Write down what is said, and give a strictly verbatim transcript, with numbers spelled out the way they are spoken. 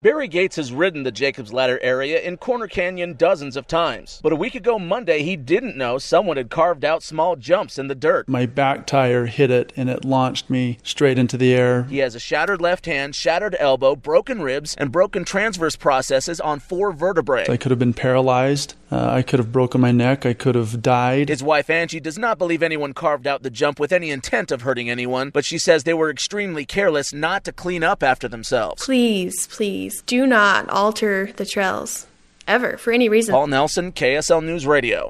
Barry Gates has ridden the Jacobs Ladder area in Corner Canyon dozens of times. But a week ago Monday, he didn't know someone had carved out small jumps in the dirt. My back tire hit it, and it launched me straight into the air. He has a shattered left hand, shattered elbow, broken ribs, and broken transverse processes on four vertebrae. I could have been paralyzed. Uh, I could have broken my neck. I could have died. His wife, Angie, does not believe anyone carved out the jump with any intent of hurting anyone, but she says they were extremely careless not to clean up after themselves. Please, please. Do not alter the trails, ever, for any reason. Paul Nelson, K S L News Radio.